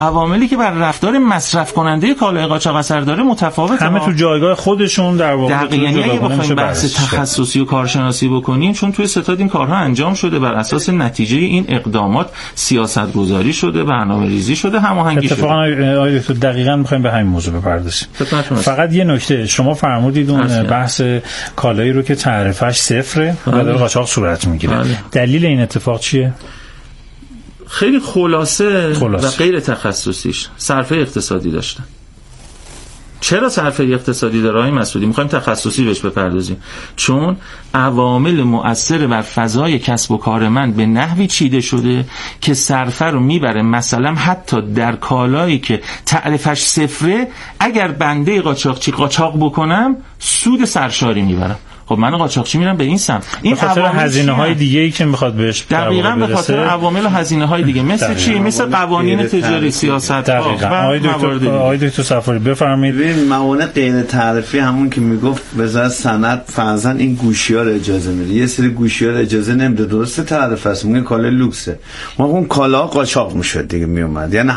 عواملی که بر رفتار مصرف کننده کالای قاچاق اثر داره متفاوته. همه تو جایگاه خودشون در واقع. دقیقاً اگه بخوایم بحث تخصصی و کارشناسی بکنیم، چون توی ستاد این کارها انجام شده، بر اساس نتیجه این اقدامات سیاست‌گذاری شده، برنامه‌ریزی شده، هماهنگی شده. اتفاقاً آقای دکتر دقیقاً می‌خوایم به همین موضوع بپردازیم. فقط یه نکته، شما فرمودید اون بحث کالایی رو که تعرفه‌اش صفره و در قاچاق صورت می‌گیره. دلیل این اتفاق چیه؟ خیلی خلاصه و غیر تخصصیش صرفه اقتصادی داشتن. چرا صرفه اقتصادی داره آقای مسعودی؟ میخوایم تخصصی بهش بپردازیم. چون عوامل مؤثر بر فضای کسب و کار من به نحوی چیده شده که صرفه رو میبره. مثلا حتی در کالایی که تعرفش صفره، اگر بنده قاچاقچی قاچاق بکنم سود سرشاری میبرم. خب من قاچاقچی میرم به این سمت. این خاطر هزینه‌های دیگه‌ای که میخواد بهش دقیقاً به خاطر عوامل و هزینه‌های دیگه، مثل چی؟ مثل قوانین تجاری، سیاست‌ها. آقای دکتر صفاری بفرمایید. ببین موانع غیر تعرفی همون که میگفت وزارت صنعت فرضاً این گوشی‌ها رو اجازه میده، یه سری گوشی‌ها رو اجازه نمیده. درسته تعرفه است، میگه کالا لوکسه، ما اون کالا قاچاق میشد دیگه میومد، یعنی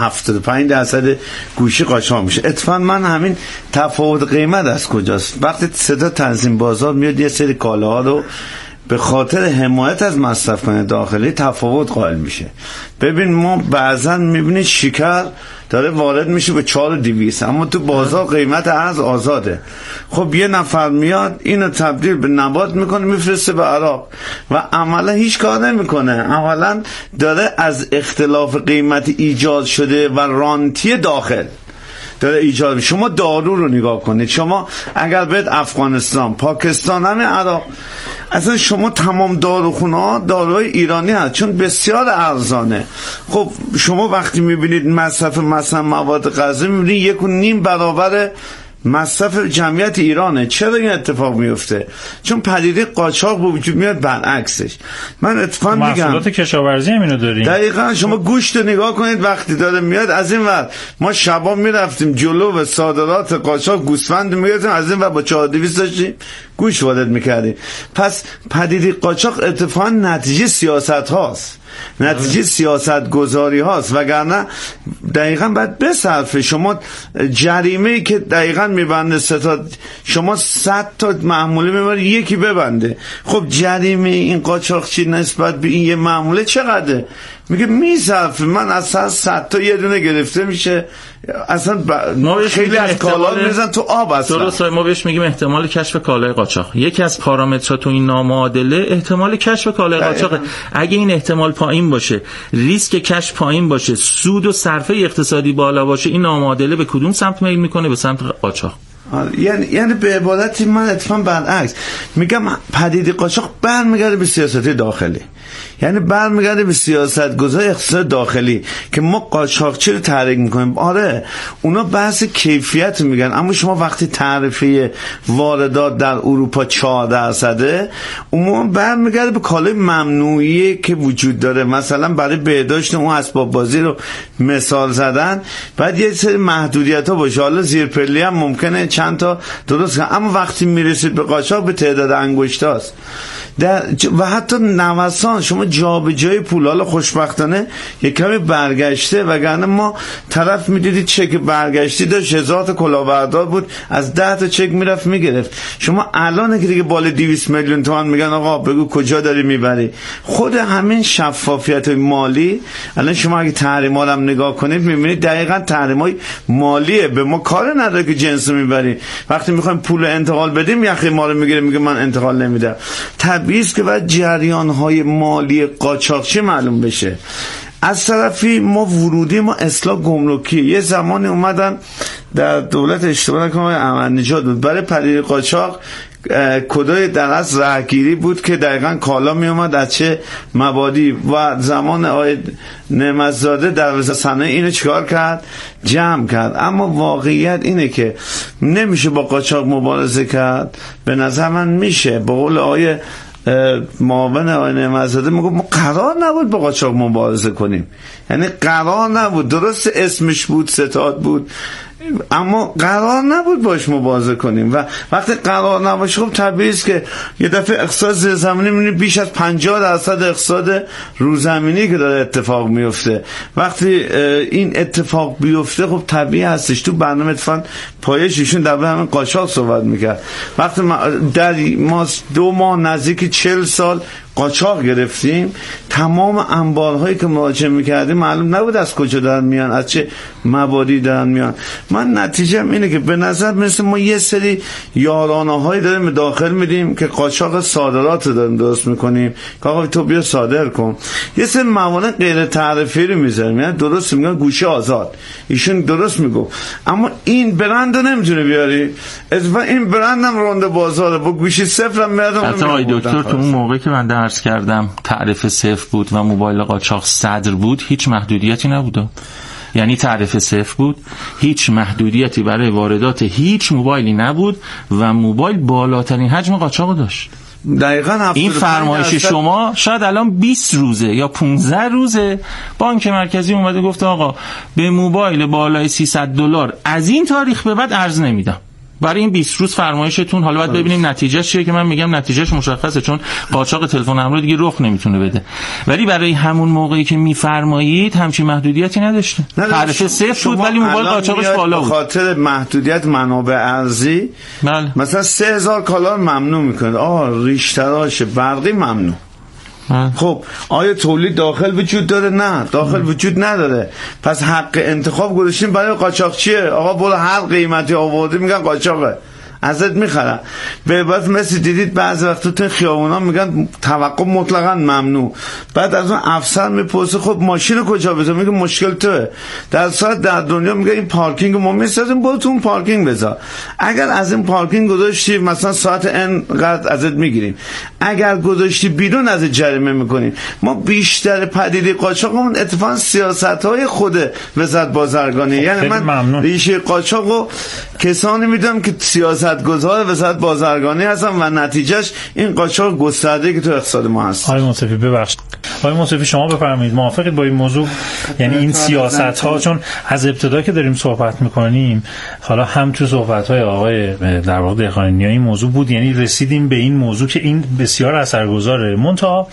75% گوشی قاچاق میشه. اتفاقاً من همین تفاوت قیمت از کجاست؟ وقتی صدا تنظیم بازار میاد یه سری کالاها رو به خاطر حمایت از مصرف کننده داخلی تفاوت قائل میشه. ببین ما بعضا میبینید شکر داره وارد میشه به 4,200، اما تو بازار قیمت ارز آزاده. خب یه نفر میاد اینو تبدیل به نبات میکنه میفرسته به عراق و عملا هیچ کار نمیکنه. عملا داره از اختلاف قیمت ایجاد شده و رانتی داخل داره ایجاد. شما دارو رو نگاه کنید، شما اگر برید افغانستان، پاکستان، همین عراق، اصلا شما تمام داروخونه‌ها داروی ایرانی هست چون بسیار ارزانه. خب شما وقتی میبینید مصرف مثلا مواد غذایی میبینید 1.5 برابر مصرف جمعیت ایرانه. چرا این اتفاق میفته؟ چون پدیده قاچاق به وجود میاد. برعکسش من اتفاقا میگم محصولات کشاورزی هم اینو داریم. دقیقاً شما گوشت رو نگاه کنید وقتی داره میاد از این ور، ما شبا میرفتیم جلو و صادرات قاچاق گوسفند میگرفتیم، از این ور با 4,200 داشتیم گوشت وارد میکردیم. پس پدیده قاچاق اتفاقا نتیجه سیاست هاست، نتیجه سیاست گذاری هاست، وگرنه دقیقاً باید بصرفه. شما جریمه‌ای که دقیقاً میبنده ستاد، شما 100 تا محموله میبره یکی ببنده. خب جریمه این قاچاقچی نسبت به این یه محموله چقدره؟ میگه میصرفه، من اصلا 100 تا یه دونه گرفته میشه، اصلا خیلی از کالا میزن تو آب. اصلا درست ما بهش میگیم احتمال کشف کالای قاچاق. یکی از پارامترها تو این نامعادله احتمال کشف کالای قاچاق. اگه این احتمال پایین باشه، ریسک کشف پایین باشه، سود و صرفه اقتصادی بالا باشه، این نامعادله به کدوم سمت میل میکنه؟ به سمت قاچاق. یعنی به عبارتی من اتفاقا برعکس میگم پدیده قاچاق برمیگرده به سیاست داخلی، یعنی برمیگرده به سیاست گذاری اقتصاد داخلی که ما قاچاقچی رو تحریک میکنیم. آره اونا بحث کیفیت میگن، اما شما وقتی تعرفه واردات در اروپا 4%، عموما برمیگرده به کالای ممنوعی که وجود داره. مثلا برای بهداشت اون اسباب بازی رو مثال زدن، بعد یه سری محدودیت ها باشه، حالا زیرپلی هم ممکنه چند تا درست کنه، اما وقتی میرسید به قاچاق به تعداد انگشتاست و حتی نوسان شما جا به جای پول. حالا خوشبختانه یک کمی برگشته، وگرنه ما طرف میدیدید چک برگشتی داشت 1000 تا کلاهبردار بود، از 10 تا چک میرفت میگرفت. شما الان که دیگه بالا 200 میلیون تومان میگن آقا بگو کجا داری میبری. خود همین شفافیت مالی، الان شما اگه تحریما رو هم نگاه کنید میبینید دقیقاً تحریمای مالیه. به ما کار نداره که جنس رو میبری، وقتی میخوایم پول انتقال بدیم یخی ما رو میگیره میگه من انتقال نمیدم. طبیعیه که باید جریان‌های مالی قاچاقچی معلوم بشه. از طرفی ما ورودی ما اصلاح گمرکی، یه زمانی اومدن در دولت اشتباه نکنم احمد نژاد بود، برای پدیده قاچاق کدای در از راهگیری بود که دقیقاً کالا می اومد از چه مبادی، و زمان آقای نعمت‌زاده در وزارت صنایع اینو چیکار کرد؟ جمع کرد. اما واقعیت اینه که نمیشه با قاچاق مبارزه کرد. به نظر من میشه. به قول آقای معاون آقای نعمت‌زاده میگه ما قرار نبود با قاچاق مبارزه کنیم، یعنی قرار نبود. درست اسمش بود، ستاد بود، اما قرار نبود باش مبارزه کنیم و وقتی قرار نباشه خب طبیعی است که یه دفعه اقتصاد زیرزمینی می‌بینی بیش از 50% اقتصاد روزمینی که داره اتفاق میفته. وقتی این اتفاق بیفته خب طبیعی هستش. تو برنامه اتفاقا پایش ایشون در همین قاچاق صحبت میکرد. وقتی ما 2 ماه نزدیک 40 سال قاچاق گرفتیم، تمام انبارهایی که مراجعه میکردیم معلوم نبود از کجا دارن میان، از چه مواردی دارن میان. من نتیجه‌ام اینه که به نظر میرسه ما یه سری یارانه‌هایی داریم داخل میدیم که قاچاق صادرات رو داریم درست میکنیم که آقا تو بیا صادر کن. یه سری موانع غیر تعرفی رو میذاریم، یعنی درست میگن گوشه آزاد، ایشون درست میگو، اما این برند رو نمیتونه بیاری. این برند هم رونده بازاره با گوشی صفر هم میادم. حتی آقای دکتر تو اون موقع که من عرض کردم تعرفه صفر بود و موبایل قاچاق صدر بود، هیچ محدودیتی نبود. یعنی تعرفه صفر بود، هیچ محدودیتی برای واردات هیچ موبایلی نبود و موبایل بالاترین حجم قاچاق داشت. دقیقاً این فرمایش شما شاید الان 20 روزه یا 15 روزه بانک مرکزی اومده گفته آقا به موبایل بالای $300 از این تاریخ به بعد ارز نمیدم. برای این 20 روز فرمایشتون حالا باید ببینیم نتیجه چیه، که من میگم نتیجهش مشخصه چون قاچاق تلفن همراه دیگه رخ نمیتونه بده، ولی برای همون موقعی که میفرمایید همچین محدودیتی نداشته. تعرفه صفر بود ولی موبایل قاچاقش بالا بود. به خاطر محدودیت منابع ارزی مثلا 3000 کالر ممنوع میکنه، ریشتراش برقی ممنوع. خب آیا تولید داخل وجود داره؟ نه، داخل وجود نداره. پس حق انتخاب گذاشتیم برای قاچاقچیه. آقا برو هر قیمتی آورده میگن قاچاقه، ازت میخرن. به بعد مثل دیدید بعضی وقتا تو خیابونا میگن توقف مطلقاً ممنوع. بعد از اون افسر میپرسه خب ماشین کجا بذارم؟ میگه مشکل توئه. در صورت در دنیا میگه این پارکینگ ما میسازیم، برو تو اون پارکینگ بذار. اگر از این پارکینگ گذاشتی مثلا ساعت انقدر ازت میگیریم، اگر گذاشتی بیرون ازت جریمه میکنیم. ما بیشتر پدیده قاچاقمون اتفاقا سیاست‌های خود وزارت بازرگانی، یعنی من ریشه قاچاقو کسانی میدونم که سیاستگزار وزارت بازرگانی هستن و نتیجهش این قاچاق گسترده که تو اقتصاد ما هست. آقای منصفی ببخشید، آقای منصفی شما بفرمایید، موافقید با این موضوع؟ یعنی این سیاست ها، چون از ابتدا که داریم صحبت میکنیم، حالا هم تو صحبت های آقای در واقع دهقانی این موضوع بود، یعنی رسیدیم به این موضوع که این بسیار اثرگذاره. منتها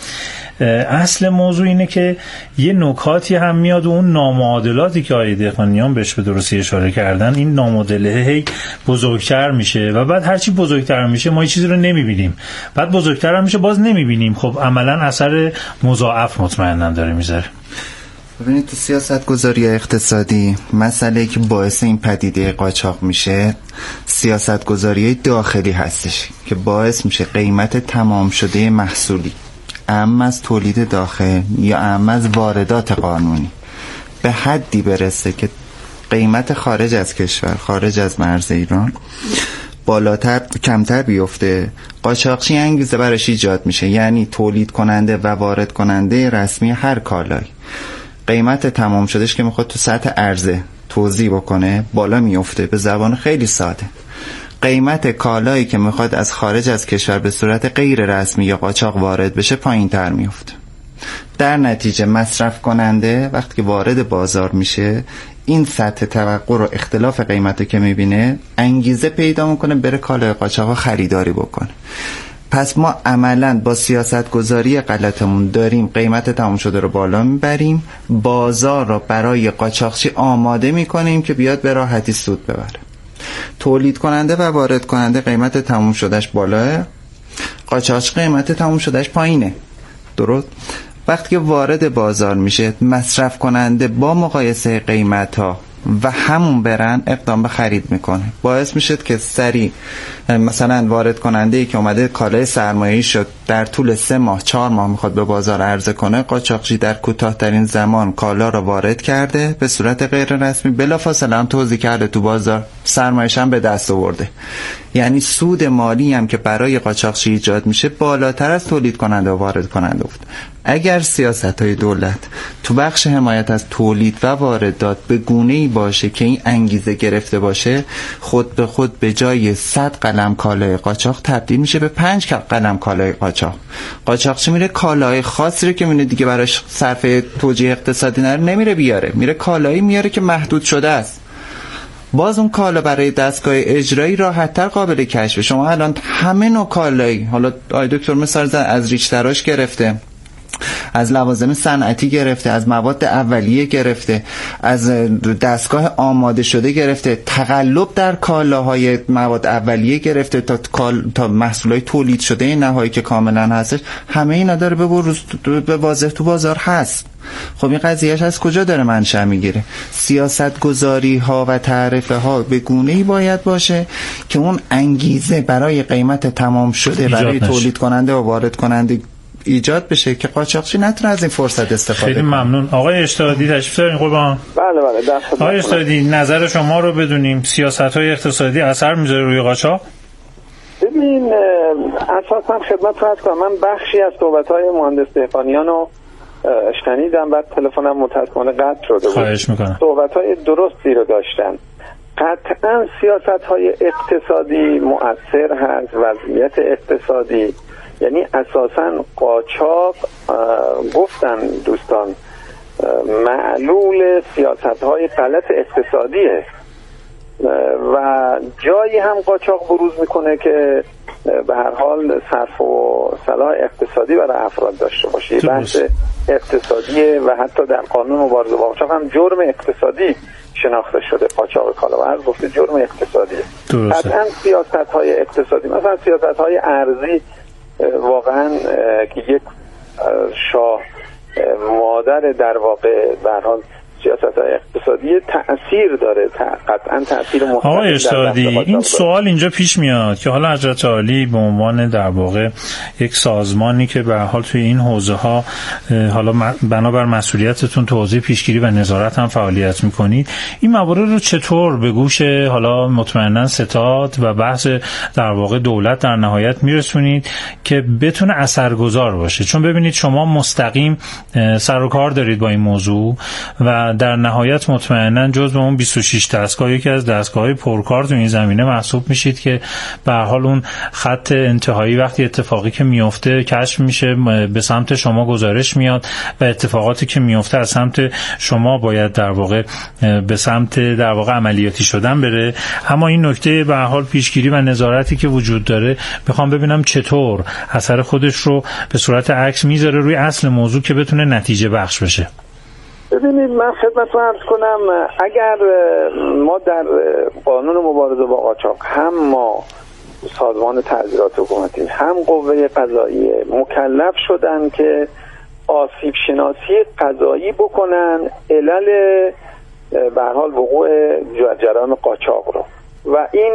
اصل موضوع اینه که یه نکاتی هم میاد و اون نامعادلاتی که آقای دهقانیان بهش به درستی اشاره کردن، این نامعادله هی بزرگتر میشه و بعد هرچی بزرگتر میشه ما یه چیزی رو نمیبینیم، بعد بزرگتر هم میشه باز نمیبینیم. خب عملا اثر مضاعف مطمئنا داره میذاره. ببینید تو سیاست گذاری اقتصادی مسئله که باعث این پدیده قاچاق میشه سیاست گذاری داخلی هستش که باعث میشه قیمت تمام شده محصولی اهم از تولید داخل یا اهم از واردات قانونی به حدی برسه که قیمت خارج از کشور، خارج از مرز ایران بالاتر کمتر بیفته. قاچاقچی انگیزه براش ایجاد میشه، یعنی تولید کننده و وارد کننده رسمی هر کالایی قیمت تمام شدهش که میخواد تو سطح عرضه توزیع بکنه بالا میفته. به زبان خیلی ساده قیمت کالایی که میخواد از خارج از کشور به صورت غیر رسمی یا قاچاق وارد بشه پایین تر میفته. در نتیجه مصرف کننده وقتی که وارد بازار میشه این سطح توقع رو اختلاف قیمت که میبینه انگیزه پیدا میکنه بره کالای قاچاق خریداری بکنه. پس ما عملاً با سیاست گذاری غلطمون داریم قیمت تمام شده رو بالا میبریم، بازار رو برای قاچاقچی آماده میکنیم که بیاد به راحتی سود ببره. تولید کننده و وارد کننده قیمت تموم شدهش بالاه، قاچاقچی قیمت تموم شدهش پایینه. درست؟ وقتی که وارد بازار میشه مصرف کننده با مقایسه قیمت ها و همون برند اقدام به خرید میکنه، باعث میشه که سریع مثلا وارد کننده ای که اومده کالای سرمایه‌ای شد در طول 3 ماه 4 ماه میخواد به بازار عرضه کنه، قاچاقچی در کوتاه‌ترین زمان کالا رو وارد کرده به صورت غیر رسمی، بلافاصله هم توزیع کرده تو بازار، سرمایه‌اش هم به دست آورده. یعنی سود مالی هم که برای قاچاقچی ایجاد میشه بالاتر از تولید کننده و وارد کننده بود. اگر سیاست‌های دولت تو بخش حمایت از تولید و واردات به گونه‌ای باشه که این انگیزه گرفته باشه، خود به خود به جای 100 قلم کالای قاچاق تبدیل میشه به 5 قلم کالای قاچاق. قاچاقچی میره کالای خاصی رو که میونه دیگه براش صرفه توجیه اقتصادی نره نمیره بیاره، میره کالایی میاره که محدود شده است. باز اون کالا برای دستگاه اجرایی راحت‌تر قابل کشفه. شما الان همه نوع کالایی، حالا آقای دکتر مثال زدن، از ریش تراش گرفته، از لوازم صنعتی گرفته، از مواد اولیه گرفته، از دستگاه آماده شده گرفته، تقلب در کالاهای مواد اولیه گرفته تا محصولات تولید شده نهایی که کاملا هستش، همه اینا داره به واضح تو بازار هست. خب این قضیهش از کجا داره منشأ میگیره؟ سیاست گذاری ها و تعرفه ها به گونه‌ای باید باشه که اون انگیزه برای قیمت تمام شده برای تولید کننده و وارد کننده ایجاد بشه که قاچاقچی نتونه از این فرصت استفاده کنه. خیلی ممنون. آقای اشتهادی تشریف دارین قربان. بله آقای اشتهادی نظر شما رو بدونیم. سیاست‌های اقتصادی اثر میذاره روی قاچاق؟ ببین اساسا خدمت عرض کنم، من بخشی از صحبت‌های مهندس دهقانیان رو شنیدم، بعد تلفنم متأسفانه قطع شده بود. خواهش می‌کنم. صحبت‌های درستی رو داشتن. قطعاً سیاست‌های اقتصادی مؤثر هست. وضعیت اقتصادی یعنی اساساً قاچاق، گفتن دوستان، معلول سیاست‌های غلط اقتصادیه و جایی هم قاچاق بروز میکنه که به هر حال صرف و صلاح اقتصادی برای افراد داشته باشه. بحث اقتصادیه و حتی در قانون مبارزه با قاچاق هم جرم اقتصادی شناخته شده. قاچاق کالاورز گفته جرم اقتصادیه. قطعاً سیاست‌های اقتصادی، مثلا سیاست‌های ارزی، واقعاً که یک شاه مادر در واقع به هر حال سیاست‌های اقتصادی تأثیر داره، قطعاً تأثیر مهم. آقای اشتهادی این سوال اینجا پیش میاد که حالا حضرت عالی به عنوان در واقع یک سازمانی که به هر حال توی این حوزه ها حالا بنابر مسئولیتتون تو حوزه پیشگیری و نظارت هم فعالیت میکنید، این موارد رو چطور به گوش حالا مطمئنا ستاد و بحث در واقع دولت در نهایت میرسونید که بتونه اثرگذار باشه؟ چون ببینید شما مستقیم سر و کار دارید با این موضوع و در نهایت مطمئنا جزو اون 26 دستگاه یکی از دستگاه‌های پرکار تو این زمینه محسوب میشید که به هر حال اون خط انتهایی وقتی اتفاقی که میفته کشف میشه به سمت شما گزارش میاد و اتفاقاتی که میفته از سمت شما باید در واقع به سمت در واقع عملیاتی شدن بره. اما این نکته به هر حال پیشگیری و نظارتی که وجود داره میخوام ببینم چطور اثر خودش رو به صورت عکس میذاره روی اصل موضوع که بتونه نتیجه بخش بشه. ببینید من خدمت رو عرض کنم، اگر ما در قانون مبارزه با قاچاق هم ما سازمان تعزیرات حکومتی هم قوه قضاییه مکلف شدن که آسیب شناسی قضایی بکنن علل به هر حال وقوع جرائم قاچاق رو و این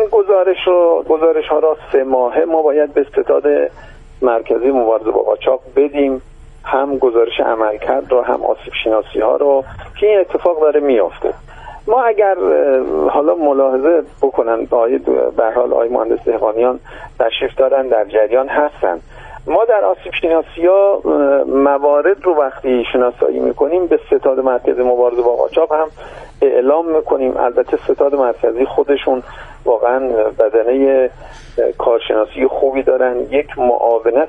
گزارش ها را 3 ماهه ما باید به ستاد مرکزی مبارزه با قاچاق بدیم، هم گزارش عملکرد رو هم آسیب شناسی ها رو که این اتفاق داره میافته. ما اگر حالا ملاحظه بکنن به هر حال آقای مهندس دهقانیان تشریف دارن در جریان هستن، ما در آسیب شناسی ها موارد رو وقتی شناسایی میکنیم به ستاد مرکزی مبارزه با قاچاق هم اعلام میکنیم. البته ستاد مرکزی خودشون واقعا بدنه کارشناسی خوبی دارن، یک معاونت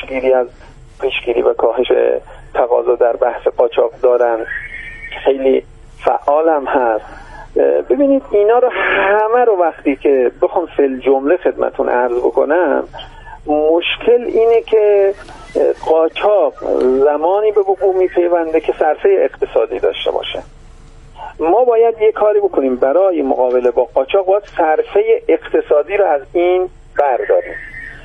پیشگیری و کاهش تقاضا در بحث قاچاق دارن، خیلی فعال هم هست. ببینید اینا رو همه رو وقتی که بخوام فل جمله خدمتون عرض بکنم، مشکل اینه که قاچاق زمانی به وقوع میپیونده که صرفه اقتصادی داشته باشه. ما باید یه کاری بکنیم برای مقابله با قاچاق، باید صرفه اقتصادی رو از این برداریم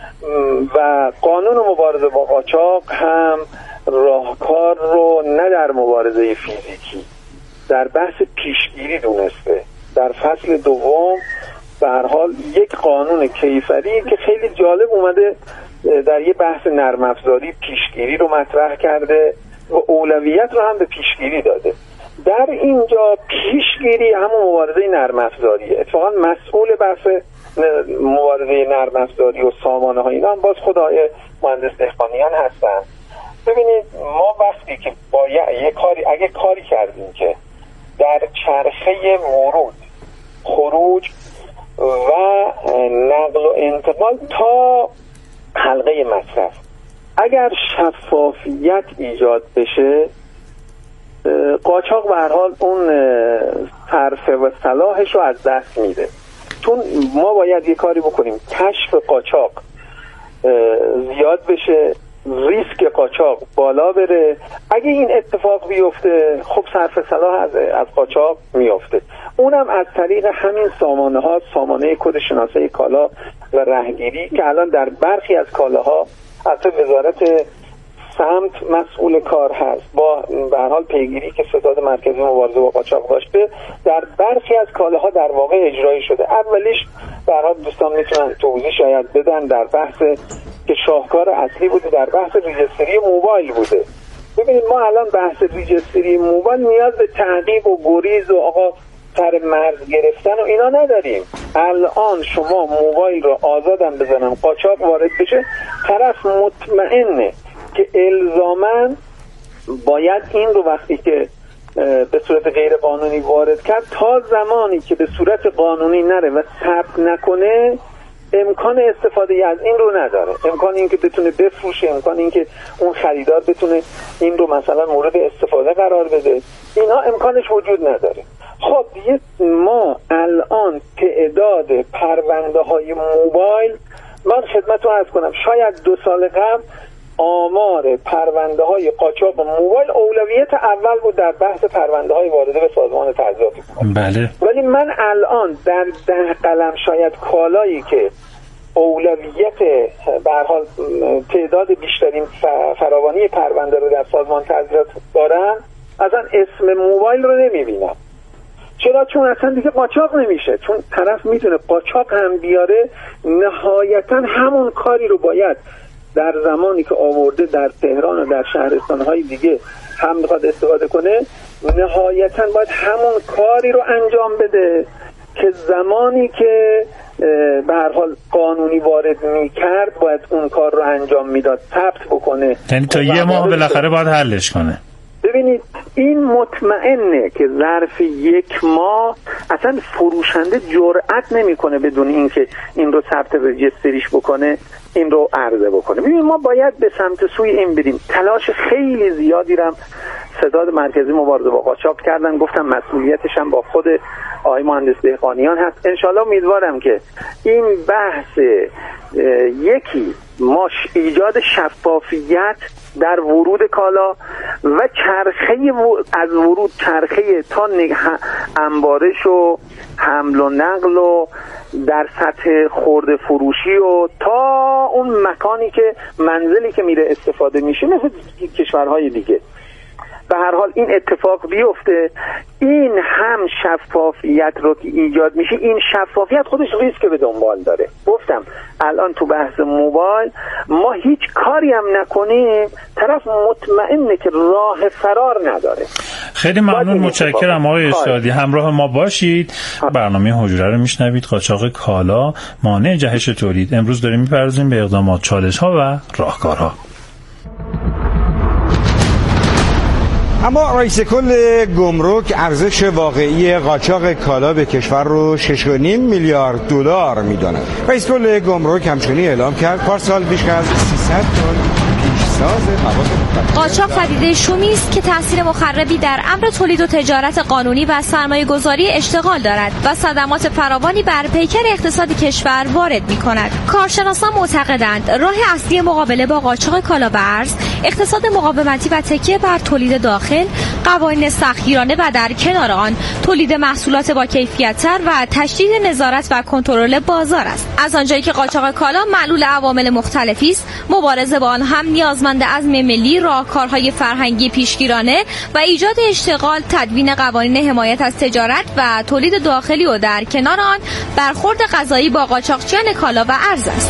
و قانون مبارزه با قاچاق هم راهکار رو نه در مبارزه فیزیکی، در بحث پیشگیری دونسته. در فصل دوم به هر حال یک قانون کیفری که خیلی جالب اومده در یه بحث نرم افزاری پیشگیری رو مطرح کرده و اولویت رو هم به پیشگیری داده. در اینجا پیشگیری همون مبارزه نرم افزاریه. اتفاقا مسئول بحث مبارزه نرم افزاری و سامانه ها اینا هم باز خدای مهندس دهقانیان هستن. ببینید ما وقتی که اگه کاری کردیم که در چرخه ورود، خروج و نقل و انتقال تا حلقه مصرف اگر شفافیت ایجاد بشه، قاچاق به هر حال اون صرفه و صلاحش رو از دست میده. چون ما باید یه کاری بکنیم کشف قاچاق زیاد بشه، ریسک قاچاق بالا بره. اگه این اتفاق بیفته خب صرف صلاح از قاچاق میفته، اونم از طریق همین سامانه ها، سامانه کد شناسایی کالا و رهگیری که الان در برخی از کالاها حتی وزارت سمت مسئول کار هست با به هر حال پیگیری که ستاد مرکزی مبارزه با قاچاق داشته، در برخی از کالاها در واقع اجرایی شده. اولیش به هر حال دوستان میتونن توضیح شاید بدن، در بحث که شاهکار اصلی بوده در بحث ریجستری موبایل بوده. ببینید ما الان بحث ریجستری موبایل نیاز به تعقیب و گریز و آقا سر مرز گرفتن و اینا نداریم. الان شما موبایل رو آزادم بزنم قاچاق وارد بشه، طرف مطمئنه که الزاماً باید این رو وقتی که به صورت غیر قانونی وارد کرد تا زمانی که به صورت قانونی نره و ثبت نکنه امکان استفاده از این رو نداره. امکان این که بتونه بفروشه، امکان این که اون خریدار بتونه این رو مثلا مورد استفاده قرار بده، اینا امکانش وجود نداره. خب دیگه ما الان تعداد پرونده های موبایل، من خدمتتون عرض کنم شاید 2 سال قبل آمار پرونده های قاچاق موبایل اولویت اول بود در بحث پرونده های وارده به سازمان تجارت. بله. ولی من الان در 10 قلم شاید کالایی که اولویت به هر حال تعداد بیشترین فراوانی پرونده رو در سازمان تجارت دارن، اصلا اسم موبایل رو نمیبینم. چرا؟ چون اصلا دیگه قاچاق نمیشه، چون طرف میتونه قاچاق هم بیاره، نهایتا همون کاری رو باید در زمانی که آورده در تهران و در شهرستان‌های دیگه هم بخواد استفاده کنه، نهایتاً باید همون کاری رو انجام بده که زمانی که به هر حال قانونی وارد می‌کرد باید اون کار رو انجام میداد، ثبت بکنه. یعنی تا یه ماه بالاخره باید حلش کنه. ببینید این مطمئنه که ظرف 1 ماه اصلا فروشنده جرئت نمیکنه بدون اینکه این رو ثبت رجستریش بکنه این رو عرضه بکنه. ببینید ما باید به سمت سوی این بریم. تلاش خیلی زیادی رم ستاد مرکزی مبارزه با قاچاق کردن، گفتم مسئولیتش هم با خود آقای مهندس دهقانیان هست. انشالله امیدوارم که این بحث یکی ما ایجاد شفافیت در ورود کالا و چرخه از ورود، چرخه تا انبارش و حمل و نقل و در سطح خرده فروشی و تا اون مکانی که منزلی که میره استفاده میشه مثل کشورهای دیگه، به هر حال این اتفاق بیفته. این هم شفافیت رو که ایجاد میشه، این شفافیت خودش ریسک به دنبال داره. گفتم الان تو بحث موبایل ما هیچ کاری هم نکنیم طرف مطمئنه که راه فرار نداره. خیلی ممنون، متشکرم آقای ارشادی. همراه ما باشید. برنامه حجره رو میشنوید. قاچاق کالا مانع جهش تولید. امروز داریم میپردازیم به اقدامات، چالش‌ها و راهکارها. اما رئیس کل گمرک ارزش واقعی قاچاق کالا به کشور رو 6.5 میلیارد دلار میداند. رئیس کل گمرک همچنین اعلام کرد پارسال بیش از 300 تن قاچاق پدیده شومی است که تاثیر مخربی در امر تولید و تجارت قانونی و سرمایه‌گذاری اشتغال دارد و صدمات فراوانی بر پیکر اقتصاد کشور وارد می‌کند. کارشناسان معتقدند راه اصلی مقابله با قاچاق کالا و ارز اقتصاد مقاومتی و تکیه بر تولید داخل، قوانین سختگیرانه و در کنار آن تولید محصولات با کیفیت‌تر و تشدید نظارت و کنترل بازار است. از آنجایی که قاچاق کالا معلول عوامل مختلفی است، مبارزه با آن هم نیازمند عزم ملی، راهکارهای فرهنگی پیشگیرانه و ایجاد اشتغال، تدوین قوانین حمایت از تجارت و تولید داخلی و در کنار آن برخورد قضایی با قاچاقچیان کالا و ارز است.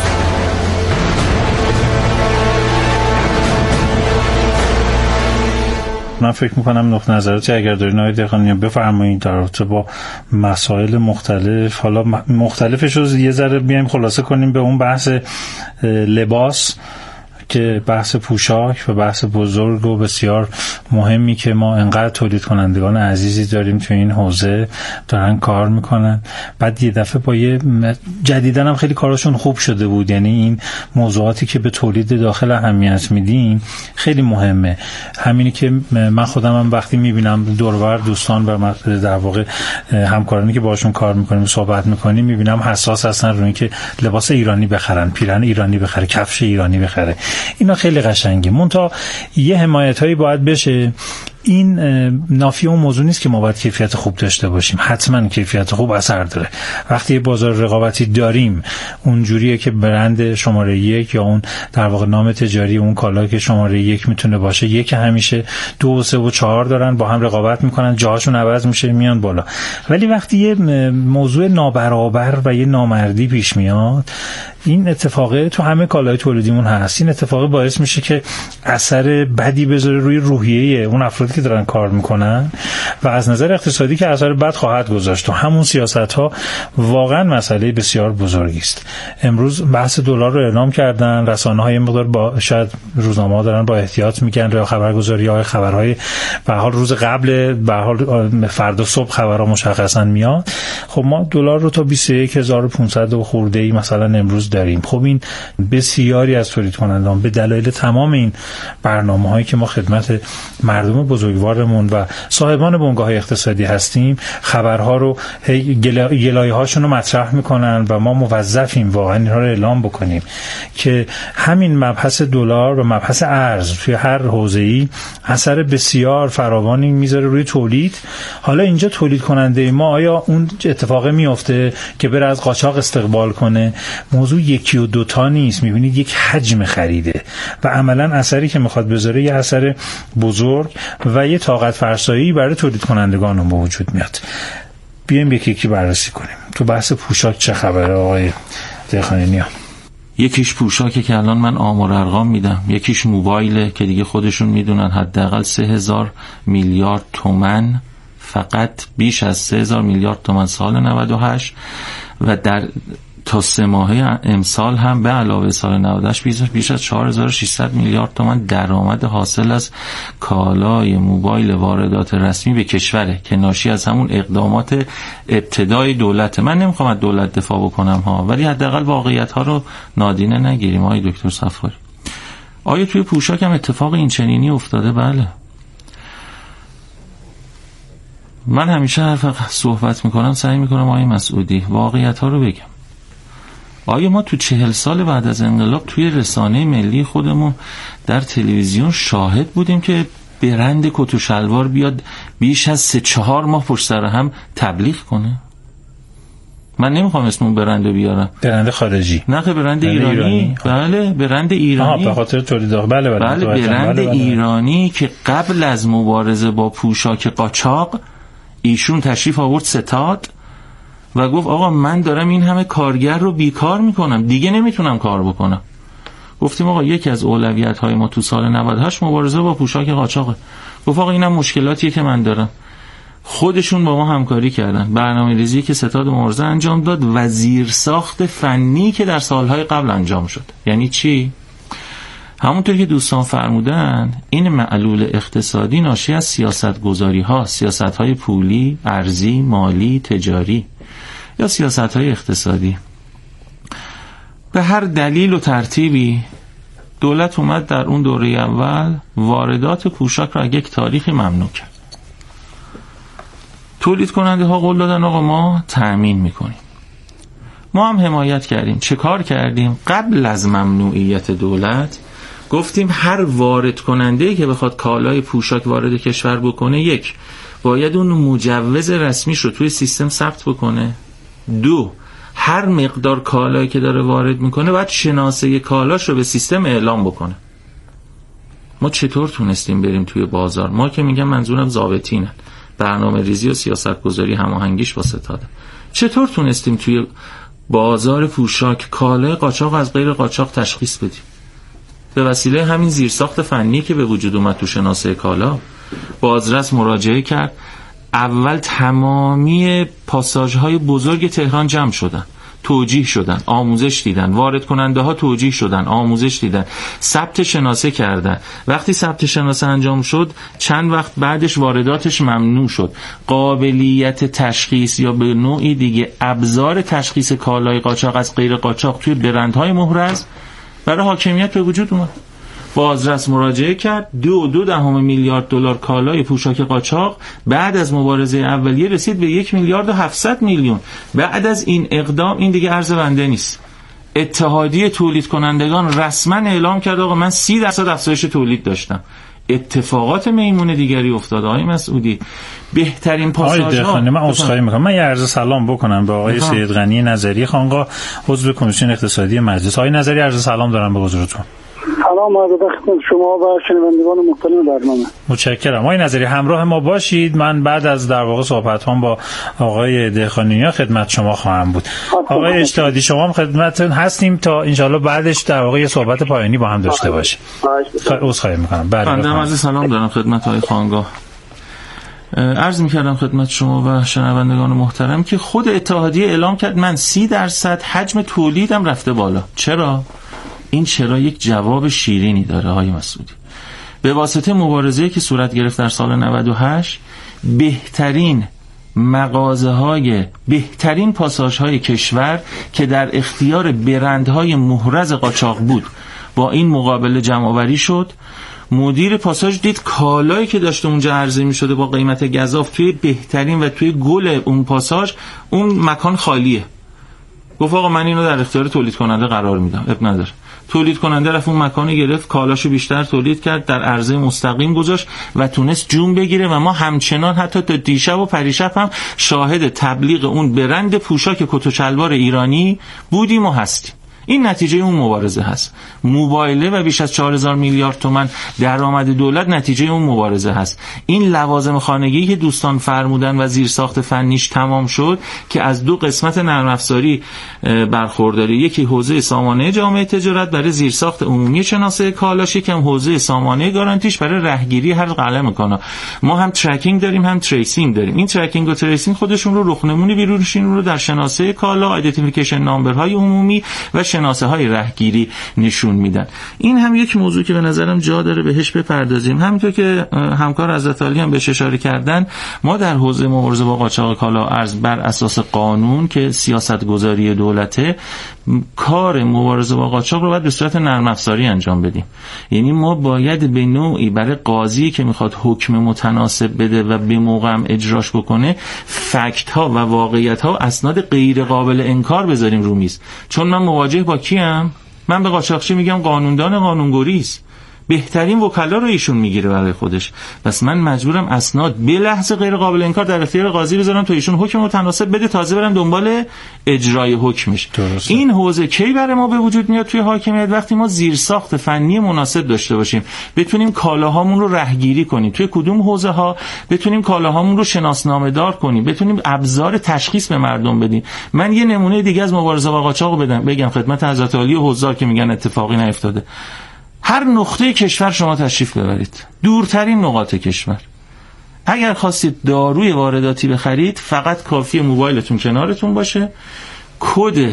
من فکر میکنم نقطه نظراتی اگر دارین آقای دهقانیان بفرمایید در رابطه با مسائل مختلف. حالا مختلفش رو یه ذره بیایم خلاصه کنیم به اون بحث لباس که بحث پوشاک و بحث بزرگ و بسیار مهمی که ما انقدر تولید کنندگان عزیزی داریم تو این حوزه دارن کار میکنن. بعد یه دفعه با یه جدیدن هم خیلی کاراشون خوب شده بود، یعنی این موضوعاتی که به تولید داخل اهمیت میدیم خیلی مهمه. همینی که من خودم هم وقتی میبینم دور و بر دوستان و در واقع همکارانی که باشون کار میکنیم صحبت میکنیم، میبینم حساس هستن روی اینکه لباس ایرانی بخرن، پیرهن ایرانی بخره، کفش ایرانی بخره. اینا خیلی قشنگه. منتها یه حمایتایی باید بشه. این نافی اون موضوع نیست که ما باید کیفیت خوب داشته باشیم. حتما کیفیت خوب اثر داره. وقتی یه بازار رقابتی داریم اونجوریه که برند شماره 1 یا اون در واقع نام تجاری اون کالا که شماره 1 میتونه باشه، یک همیشه 2 و 3 و 4 دارن با هم رقابت میکنن، جاهاشون عوض میشه میان بالا. ولی وقتی یه موضوع نابرابر و یه نامردی پیش میاد، این اتفاقه تو همه کالای تولیدیمون هست. این اتفاقه باعث میشه که اثر بدی بذاره روی روحیه اون افرادی که دارن کار میکنن و از نظر اقتصادی که اثر بد خواهد گذاشت. و همون سیاست‌ها واقعا مسئله بسیار بزرگی است. امروز بحث دلار رو اعلام کردن، رسانه‌های مقدار با شاید روزنامه‌ها دارن با احتیاط میگن، یا خبرگزاری‌های خبرهای به حال روز قبل به حال فردا صبح خبرها مشخصا میاد. خب ما دلار رو تا 21500 و خورده‌ای مثلا امروز داریم. خب این بسیاری از تولید کنندگان به دلایل تمام این برنامه‌هایی که ما خدمت مردم بزرگوارمون و صاحبان بنگاه‌های اقتصادی هستیم خبرها رو گلایه‌هاشون رو مطرح میکنن و ما موظفیم واقعا اینها رو اعلام بکنیم که همین مبحث دلار و مبحث ارز توی هر حوزه‌ای اثر بسیار فراوانی میذاره روی تولید. حالا اینجا تولید کننده ما آیا اون اتفاق میفته که بره از قاچاق استقبال کنه؟ موضوع یکی و دوتا نیست. میبینید یک حجم خریده و عملا اثری که میخواد بذاره یه اثر بزرگ و یه طاقت فرسایی برای تولید کنندگان هم وجود میاد. بیایم یکی یکی بررسی کنیم. تو بحث پوشاک چه خبره آقای دهقانی نیا؟ یکیش پوشاکه که الان من آمار ارقام میدم، یکیش موبایله که دیگه خودشون میدونن حداقل 3000 میلیارد تومان، فقط بیش از 3000 میلیارد تومان سال 98 و در تا 3 ماهه امسال هم به علاوه سال 98 بیش از 4600 میلیارد تومان درآمد حاصل از کالای موبایل واردات رسمی به کشوره که ناشی از همون اقدامات ابتدای دولت. من نمیخوام از دولت دفاع بکنم ها، ولی حداقل واقعیت ها رو نادیده نگیریم. آقای دکتر صفاری، آیا توی پوشاک هم اتفاق این چنینی افتاده؟ بله. من همیشه هر وقت صحبت میکنم سعی میکنم آقای مسعودی واقعیت ها رو بگم. آیا ما تو 40 سال بعد از انقلاب توی رسانه ملی خودمون در تلویزیون شاهد بودیم که برند کت و شلوار بیاد بیش از 3-4 ماه پشت سر هم تبلیغ کنه؟ من نمیخوام اسم اون برند بیارم. برند خارجی؟ نه، برند ایرانی. بله، برند ایرانی. به خاطر تولید بله برند ایرانی که قبل از مبارزه با پوشاک قاچاق ایشون تشریف آورد ستاد و گفت آقا من دارم این همه کارگر رو بیکار میکنم، دیگه نمیتونم کار بکنم. گفتیم آقا یکی از اولویت‌های ما تو سال 98 مبارزه با پوشاک قاچاقه. گفت آقا اینم مشکلاتیه که من دارم. خودشون با ما همکاری کردن، برنامه‌ریزی که ستاد مبارزه انجام داد و زیرساخت فنی که در سالهای قبل انجام شد. یعنی چی؟ همونطور که دوستان فرمودن این معلول اقتصادی ناشی از سیاست‌گذاری‌ها، سیاست‌های پولی، ارزی، مالی، تجاری یا سیاست‌های اقتصادی. به هر دلیل و ترتیبی دولت اومد در اون دوره اول واردات پوشاک را یک تاریخی ممنوع کرد. تولید کننده ها قول دادن آقا ما تأمین میکنیم. ما هم حمایت کردیم. چه کار کردیم؟ قبل از ممنوعیت دولت گفتیم هر وارد کننده‌ای که بخواد کالای پوشاک وارد کشور بکنه، یک، باید اون مجوز رسمیش رو توی سیستم ثبت بکنه. 2، هر مقدار کالایی که داره وارد میکنه باید شناسه کالاش رو به سیستم اعلام بکنه. ما چطور تونستیم بریم توی بازار؟ ما که میگم منظورم ضابطینن، برنامه ریزی و سیاست گذاری هماهنگیش با ستاده. چطور تونستیم توی بازار پوشاک کالای قاچاق از غیر قاچاق تشخیص بدیم؟ به وسیله همین زیرساخت فنی که به وجود اومد تو شناسه کالا. بازرس مراجعه کرد، اول تمامی پاساژهای بزرگ تهران جمع شدن، توجیه شدن، آموزش دیدن، وارد کننده ها توجیه شدن، آموزش دیدن، ثبت شناسه کردن. وقتی ثبت شناسه انجام شد چند وقت بعدش وارداتش ممنوع شد. قابلیت تشخیص یا به نوعی دیگه ابزار تشخیص کالای قاچاق از غیر قاچاق توی برندهای محرز برای حاکمیت به وجود اومد. بازرس مراجعه کرد، 2.2 میلیارد دلار کالای پوشاک قاچاق بعد از مبارزه اولیه رسید به 1 میلیارد و 700 میلیون. بعد از این اقدام این دیگه ارز بنده نیست. اتحادیه تولید کنندگان رسما اعلام کرد آقا من 30% افزایش تولید داشتم. اتفاقات میمون دیگری افتاد. آقای مسعودی بهترین پاساژها. من عذرخواهی میکنم، من یه عرض سلام بکنم به آقای سید غنی نظری خانقاه، عضو کمیسیون اقتصادی مجلس. آقای نظری عرض سلام دارم به حضورتون. سلام عرض خدمت شما و شنوندگان محترم برنامه. متشکرم. آقای نظری همراه ما باشید. من بعد از در واقع صحبت‌هام با آقای دهقانی‌نیا خدمت شما خواهم بود. آقای اجتهادی شما هم خدمتتون هستیم تا انشالله بعدش در واقع صحبت پایانی با هم داشته باشیم. عذرخواهی می‌کنم. بنده عرض سلام دارم خدمت آقای خانقاه. عرض می‌کردم خدمت شما و شنوندگان محترم که خود اتحادیه اعلام کرد من 30% حجم تولیدم رفته بالا. چرا؟ این چرا یک جواب شیرینی داره آقای مسعودی. به واسطه مبارزه‌ای که صورت گرفت در سال 98 بهترین مغازه‌های بهترین پاساژهای کشور که در اختیار برندهای محرز قاچاق بود با این مقابله جمع‌آوری شد. مدیر پاساژ دید کالایی که داشته اونجا عرضه می‌شده با قیمت گزاف توی بهترین و توی گل اون پاساژ اون مکان خالیه. گفت آقا من اینو در اختیار تولید کننده قرار میدم. اب نداره. تولید کننده رفت اون مکانی گرفت، کالاشو بیشتر تولید کرد، در عرضه مستقیم گذاشت و تونست جون بگیره و ما همچنان حتی تا دیشب و پریشب هم شاهد تبلیغ اون برند پوشاک کت و شلوار ایرانی بودیم و هستیم. این نتیجه اون مبارزه هست. موبایله و بیش از 4000 میلیارد تومان درآمد دولت نتیجه اون مبارزه هست. این لوازم خانگی که دوستان فرمودن و زیرساخت فنیش تمام شد که از دو قسمت نرم افزاری برخورداره. یکی حوزه سامانه جامعه تجارت برای زیرساخت عمومی شناسه کالاش، یکم حوزه سامانه گارانتیش برای رهگیری هر قلم کالا. ما هم ترکینگ داریم هم تریسینگ داریم. این ترکینگ و تریسینگ خودشون رو رخنمونی بیرونشین رو در شناسه کالا، ایدنتیفیکیشن نامبرهای عمومی و شناسه های رهگیری نشون میدن. این هم یک موضوع که به نظرم جا داره بهش بپردازیم. همونطور که همکار حضرت عالی هم بهش اشاره کردن، ما در حوزه مبارزه با قاچاق کالا ارز بر اساس قانون که سیاست گذاری دولته، کار مبارزه با قاچاق رو باید به صورت نرم افزاری انجام بدیم. یعنی ما باید به نوعی برای قاضی که میخواد حکم متناسب بده و به موقع هم اجراش بکنه فکت ها و واقعیت ها اسناد غیر قابل انکار بذاریم رو میز. چون من مواجه با کیم؟ من به قاچاقچی میگم قانوندان قانونگریست. بهترین وکلا رو ایشون میگیره برای خودش. پس من مجبورم اسناد به لحظه غیر قابل انکار در اختیار قاضی بذارم تا ایشون حکم متناسب بده، تازه برم دنبال اجرای حکمش. درسته. این حوزه کی برای ما به وجود میاد توی حاکمیت؟ وقتی ما زیرساخت فنی مناسب داشته باشیم، بتونیم کالاهامون رو رهگیری کنیم، توی کدوم حوزه ها بتونیم کالاهامون رو شناسنامه دار کنیم، بتونیم ابزار تشخیص به مردم بدیم. من یه نمونه دیگه از مبارزه با قاچاق بگم خدمت حضرت عالی و حضار که میگن اتفاقی نیفتاده. هر نقطه کشور شما تشریف ببرید، دورترین نقاط کشور، اگر خواستید داروی وارداتی بخرید فقط کافیه موبایلتون کنارتون باشه، کد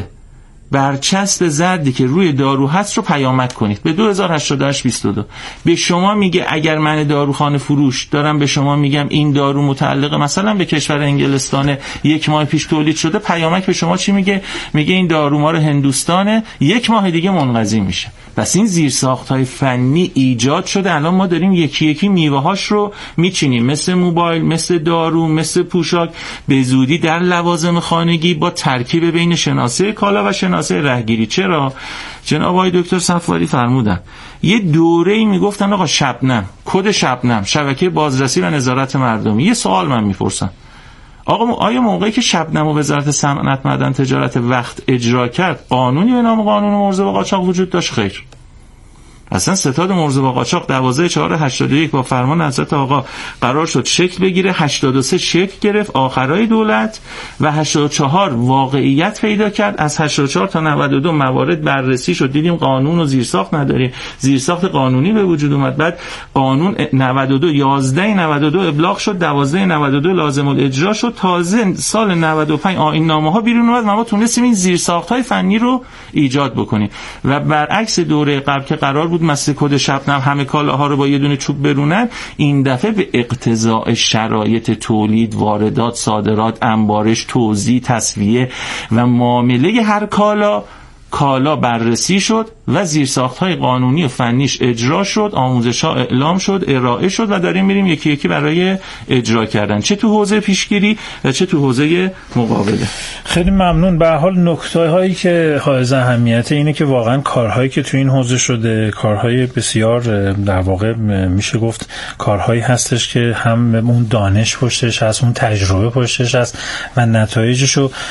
برچسب زردی که روی دارو هست رو پیامک کنید به 208822. به شما میگه اگر من داروخانه فروش دارم به شما میگم این دارو متعلق مثلا به کشور انگلستان 1 ماه پیش تولید شده، پیامک به شما چی میگه؟ میگه این دارو مال هندوستانه، 1 ماه دیگه منقضی میشه. پس این زیرساخت‌های فنی ایجاد شده، الان ما داریم یکی یکی میوه‌هاش رو میچینیم، مثل موبایل، مثل دارو، مثل پوشاک، به زودی در لوازم خانگی با ترکیب بین شناسه کالا و شناسه رهگیری. چرا؟ جناب آقای دکتر صفواری فرمودن یه دوره‌ای میگفتن آقا شبنم، کد شبنم، شبکه بازرسی و نظارت مردمی. یه سوال من میپرسم، آقا آیا موقعی که شبنم و وزارت صنعت معدن تجارت وقت اجرا کرد قانونی به نام قانون مبارزه با قاچاق وجود داشت؟ خیر. اصلا ستاد مبارزه با قاچاق 12/4/81 با فرمان حضرت آقا قرار شد شکل بگیره، 83 شکل گرفت آخرای دولت و 84 واقعیت پیدا کرد. از 84 تا 92 موارد بررسی شد، دیدیم قانون و زیرساخت نداریم، زیرساخت قانونی به وجود اومد. بعد قانون 92 11/92 ابلاغ شد، 12/92 لازم الاجرا شد، تازه سال 95 آیین نامه ها بیرون اومد، ما تونستیم این زیرساخت های فنی رو ایجاد بکنیم. و برعکس دوره قبل که قرار بود مثل کد شبنم همه کالاها رو با یه دونه چوب برونن، این دفعه به اقتضاء شرایط تولید، واردات، صادرات، انبارش، توزیع، تصفیه و معامله هر کالا بررسی شد و زیرساخت‌های قانونی و فنیش اجرا شد، آموزش‌ها اعلام شد، ارائه شد و داریم میریم یکی یکی برای اجرا کردن، چه تو حوزه پیشگیری و چه تو حوزه مقابله. خیلی ممنون. به هر حال نکته‌هایی که حائز اهمیته اینه که واقعا کارهایی که تو این حوزه شده کارهای بسیار در واقع میشه گفت کارهایی هستش که هم اون دانش پشتش هست، اون تجربه پشتش هست و نتایجشو